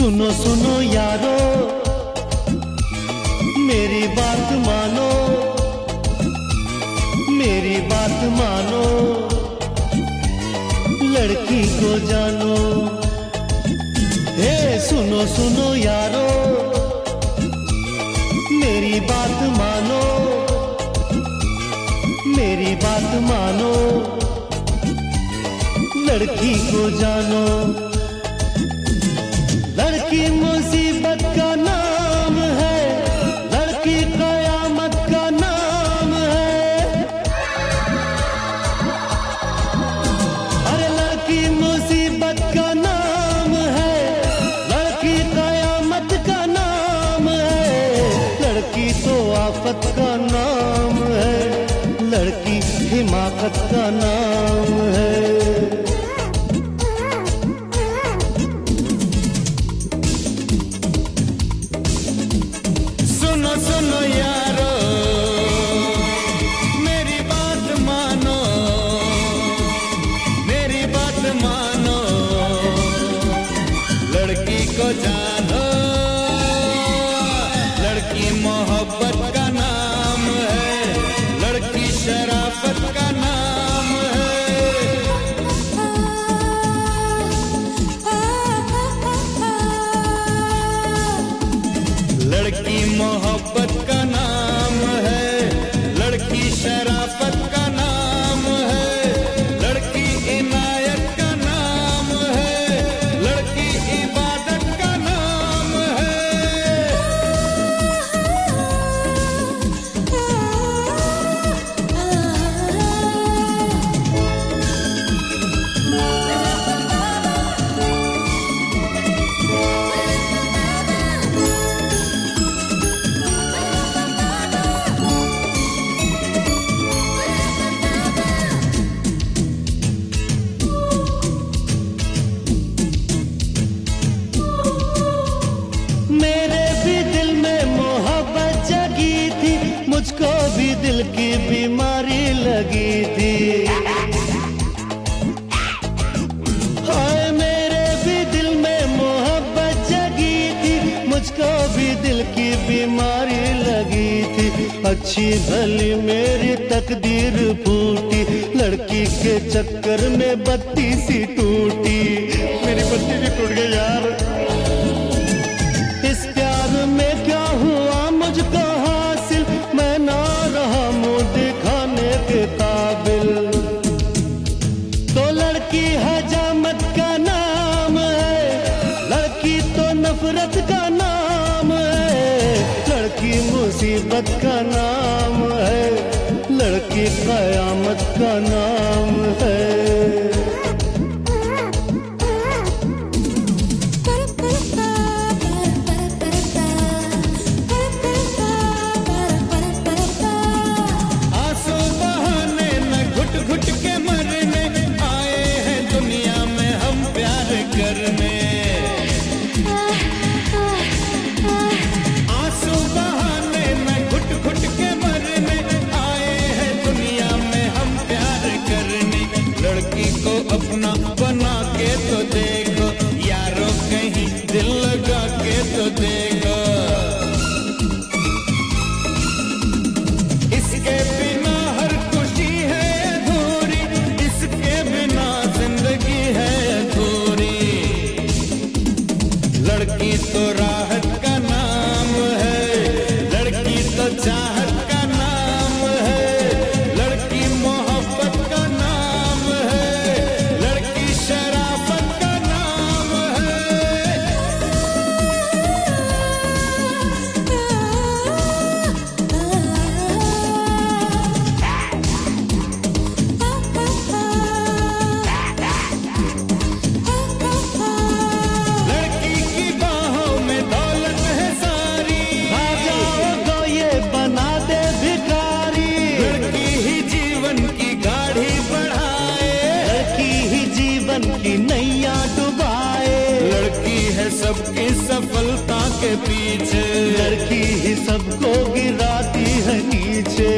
सुनो सुनो यारो मेरी बात मानो, मेरी बात मानो, लड़की को जानो। हे सुनो सुनो यारो मेरी बात मानो, मेरी बात मानो, लड़की को जानो। लड़की मुसीबत का नाम है, लड़की कयामत का नाम है। अरे लड़की मुसीबत का नाम है, लड़की कयामत का नाम है। लड़की तो आफत का नाम है, लड़की हिमाकत का नाम है। सुनो यारो मेरी बात मानो, मेरी बात मानो, लड़की को जानो। लड़की मोहब्बत का नाम है, लड़की शराफत का नाम है। लड़की मोहब्बत का नाम है, लड़की शराफत का नाम है, लड़की इनायत का नाम है, लड़की इबादत का नाम है। मेरे भी दिल में मोहब्बत जगी थी, मुझको भी दिल की बीमारी लगी थी। हाय मेरे भी दिल में मोहब्बत जगी थी, मुझको भी दिल की बीमारी लगी थी। अच्छी भली मेरी तकदीर फूटी, लड़की के चक्कर में बत्ती सी टूटी। मेरी बत्ती भी टूट गई यार। इस प्यार में क्या हुआ मुझको हासिल, मैं ना रहा मुंह दिखाने के काबिल। तो लड़की हजामत का नाम है, लड़की तो नफरत का नाम है। लड़की मुसीबत का नाम है, लड़की कयामत का नाम है। घुट के मरने आए हैं दुनिया में हम प्यार करने। आंसू बहाने न घुट घुट के मरने आए हैं दुनिया में हम प्यार करने। लड़की को अपना बना के तो देखो यारो, कहीं दिल लगा के तो देखो। इसके बिना हर खुशी है अधूरी, इसके बिना जिंदगी है अधूरी। लड़की तो राहत का नाम है, लड़की तो चाहत का नाम है, लड़की मोहब्बत का नाम है, लड़की शराफत का नाम है। लड़की की बाहों में दौलत है सारी, आ जाओ तो ये बना दे भिखारी। लड़की ही जीवन की गाड़ी बढ़ाए, लड़की ही जीवन की नैया डुबाए। लड़की है सबकी सफलता के पीछे, लड़की ही सबको गिराती है नीचे।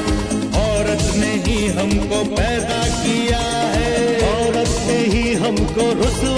औरत ने ही हमको पैदा किया है, औरत ने ही हमको को रुसवा